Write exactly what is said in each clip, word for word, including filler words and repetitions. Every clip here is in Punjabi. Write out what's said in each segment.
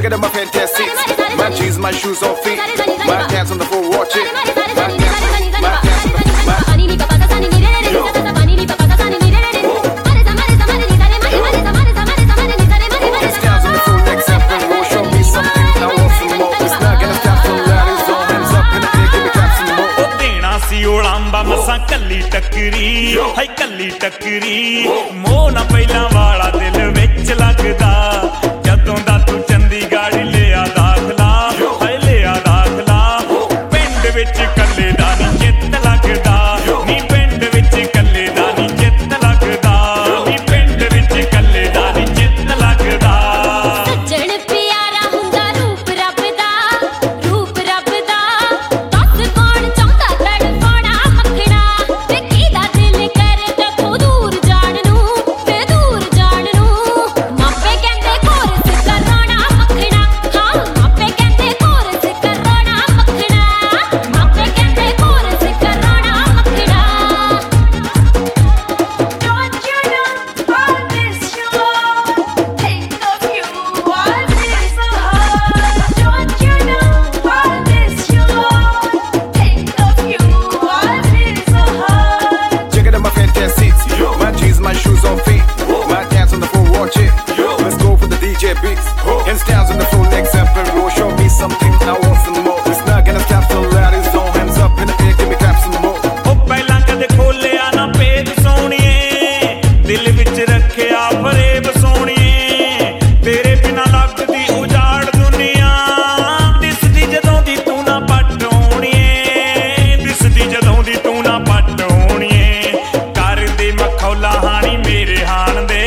Checking out my fantastic seats. My jeans, my shoes on feet. My dance on the floor, watch it. My dance, my dance on the floor. It's dance on the floor, next up and roll. Show me something, I want some more. It's not gonna stop so loud, it's all hands up in the air, give me clap some more. ਉਹ ਦੇਣਾ ਸੀ ਉਲਾਂਬਾ ਮਸਾਂ ਕੱਲੀ ਟੱਕਰੀ ਹਾਈ ਕੱਲੀ ਟੱਕਰੀ ਮੋਹ ਨਾ ਪਹਿਲਾਂ ਵਾਲਾ ਦਿਲ ਵਿੱਚ ਲੱਗਦਾ ਜਦੋਂ ਦਾ ਤੂੰ ਚੰਡੀਗੜ੍ਹ ਲਿਆ ਦਾਖਲਾ ਹਾਏ ਲਿਆ ਦਾਖਲਾ ਪਿੰਡ ਵਿੱਚ ਕੱਲੇ ਦਾ ਨੀ ਚਿੱਤ ਲੱਗਦਾ ਨੀ ਪਿੰਡ ਵਿੱਚ ਕੱਲੇ ਦਾ ਨੀ ਚਿੱਤ ਲੱਗਦਾ ਨੀ ਪਿੰਡ ਵਿੱਚ ਕੱਲੇ ਦਾ ਨੀ ਚਿੱਤ ਲੱਗਦਾ ਸੱਜਣ ਪਿਆਰਾ ਹੁੰਦਾ ਰੂਪ ਰੱਬ ਦਾ ਰੂਪ ਰੱਬ ਦਾ ਦੱਸ ਕੌਣ ਚਾਹੁੰਦਾ ਤੜਫਾਉਣਾ ਮੱਖਣਾ ਤੇ ਕਿਹਦਾ ਦਿਲ ਕਰੇ ਤੇਥੋਂ ਦੂਰ ਜਾਣ ਨੂੰ ਵੇ ਦੂਰ ਜਾਣ ਨੂੰ ਮਾਪੇ ਕਹਿੰਦੇ ਕੋਰਸ ਕਰਾਉਣਾ ਮੱਖਣਾ ਹਾਂ ਮਾਪੇ ਕਹਿੰਦੇ ਕੋਰਸ ਕਰਾਉਣਾ ਮੱਖਣਾ ਮਾਪੇ ਕਹਿੰਦੇ ਕੋਰਸ ਕਰਾਉਣਾ ਮੱਖਣਾ Don't you know all this you love? Think of you, all this so hard. Don't you know all this you love? Think of you, all this so hard. Checking out my fantastic seats. My jeans, my shoes on feet. My dance on the floor, watch it. Let's go for the D J beats. Hands down on the floor, next up and roll. Show me something, I want some more. It's not gonna stop so loud, it's all hands up in the air, give me clap some more. ਉਹ ਪਹਿਲਾਂ ਕਦੇ ਖੋਲਿਆ ਨਾ ਭੇਦ ਸੋਹਣੀਏ ਦਿਲ ਵਿੱਚ ਰੱਖਿਆ ਫਰੇਬ ਸੋਹਣੀਏ ਤੇਰੇ ਬਿਨਾ ਲੱਗਦੀ ਉਜਾੜ ਦੁਨੀਆ ਦਿਸਦੀ ਜਦੋਂ ਦੀ ਤੂੰ ਨਾ ਪੱਟ ਹੋਣੀਏ ਦਿਸਦੀ ਜਦੋਂ ਦੀ ਤੂੰ ਨਾ ਪੱਟ ਹੋਣੀਏ ਕਰਦੇ ਮਖੌਲਾ ਹਾਣੀ ਮੇਰੇ ਹਾਣ ਦੇ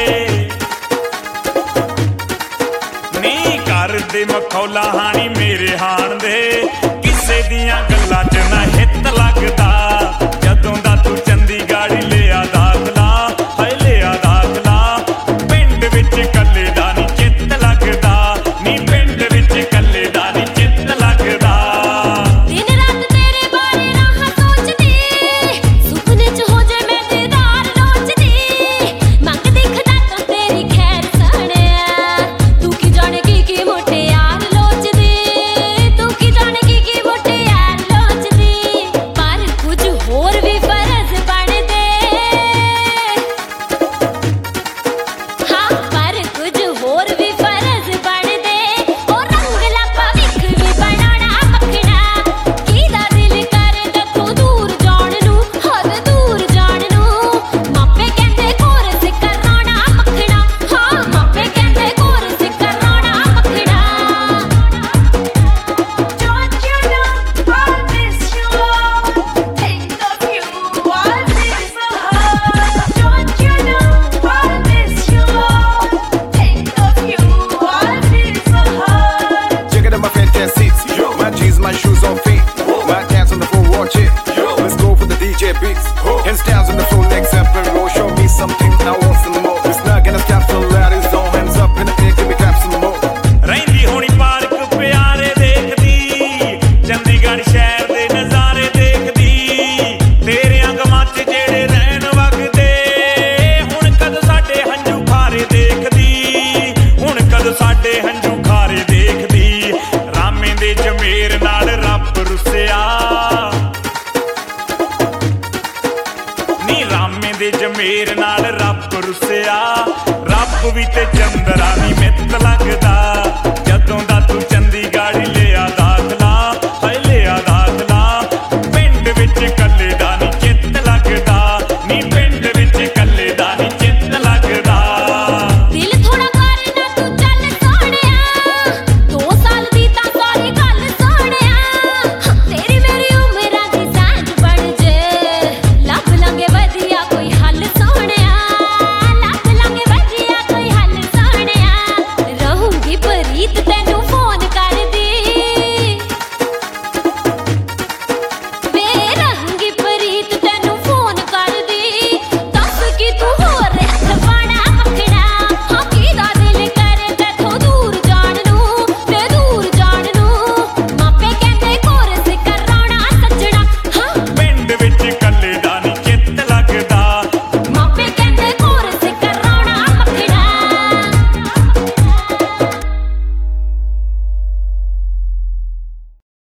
ਨਹੀਂ ਕਰਦੇ ਮਖੌਲਾ ਹਾਣੀ ਮੇਰੇ ਹਾਣ ਦੇ ਕਿਸੇ ਦੀਆਂ ਗੱਲਾਂ 'ਚ ਨਾ ਹਿੱਤ ਲੱਗਦਾ ਜਦੋਂ ਦਾ ਤੂੰ ਚੰਡੀਗੜ੍ਹ ਲਿਆ ਦਾਖਲਾ ਹਾਏ ਲਿਆ ਦਾਖਲਾ ਪਿੰਡ ਵਿੱਚ ਕੱਲੇ ਦਾ ਨੀ ਚਿੱਤ ਲੱਗਦਾ ਨੀ ਪਿੰਡ ਵਿੱਚ ਕੱਲੇ ਦਾ ਨੀ ਚਿੱਤ ਲੱਗਦਾ ਦਿਨ ਰਾਤ ਤੇਰੇ ਬਾਰੇ ਰਾਹਾਂ ਸੋਚਦੀ ਸੁਪਨੇ 'ਚ ਹੋ ਜੇ ਮੈਂ ਦੀਦਾਰ ਲੋਚਦੀ ਮੰਗਦੀ ਖੁਦਾ ਤੋਂ ਤੇਰੀ ਖੈਰ ਸਾਣਿਆ ਤੂੰ ਕੀ ਜਾਣੇ ਕੀ ਕੀ ਮੁਟਿਆਰ ਲੋਚਦੀ ਤੂੰ ਕੀ ਜਾਣੇ ਕੀ ਕੀ ਮੁਟਿਆਰ ਲੋਚਦੀ ਪਰ ਕੁਝ ਹੋਰ ਵੀ ਫਰਜ਼ ਬਣਦੇ ਹਾਂ ਪਰ ਕੁਝ ਹੋਰ ਵੀ ਫਰਜ਼ ਬਣਦੇ ਉਹ ਰੰਗਲਾ ਭਵਿੱਖ ਵੀ ਬਣਾਉਣਾ ਮੱਖਣਾ ਕਿਹਦਾ ਦਿਲ ਕਰੇ ਤੇਥੋਂ ਦੂਰ ਜਾਣ ਨੂੰ ਹਰ ਦੂਰ ਜਾਣ ਨੂੰ ਮਾਪੇ ਕਹਿੰਦੇ ਕੋਰਸ ਕਰਾਉਣਾ ਮੱਖਣਾ ਹਾਂ ਮਾਪੇ ਕਹਿੰਦੇ ਕੋਰਸ ਕਰਾਉਣਾ ਮੱਖਣਾ Don't you know all this you love? Think of you, all this so hard. Don't you know all this you love? Think of you, all this so hard. Checking out my fantastic seats. My jeans, my shoes on feet. My dance on the floor, watch it. Let's go for the D J beats. Hands down on the floor, next up and roll. Show me something, I want some more. It's not gonna stop so loud, it's all hands up in the air, give me clap some more. ਰਹਿੰਦੀ ਹੋਣੀ ਪਾਰਕ ਪਿਆਰੇ ਦੇਖਦੀ ਚੰਡੀਗੜ੍ਹ ਸ਼ਹਿਰ ਦੇ ਨਜ਼ਾਰੇ ਦੇਖਦੀ ਤੇਰੇ ਅੰਗਮਾਂ 'ਚ ਜਿਹੜੇ ਰਹਿਣ ਵਗਦੇ ਹੁਣ ਕਦੋਂ ਸਾਡੇ ਹੰਝੂ ਖਾਰੇ ਦੇਖਦੀ ਹੁਣ ਕਦੋਂ ਸਾਡੇ ਹੰਝੂ ਖਾਰੇ ਦੇਖਦੀ ਰਾਮੇ ਦੇ ਜਮੇਰ ਨਾਲ ਰੱਬ ਰੁੱਸਿਆ ਨੀ ਰਾਮੇ ਦੇ ਜਮੇਰ ਨਾਲ ਰੱਬ ਰੁੱਸਿਆ ਰੱਬ ਵੀ ਤੇ ਚੰਦਰਾ ਨੀ ਮਿੱਤ ਲੱਗਦਾ ਜਦੋਂ ਦਾ ਤੂੰ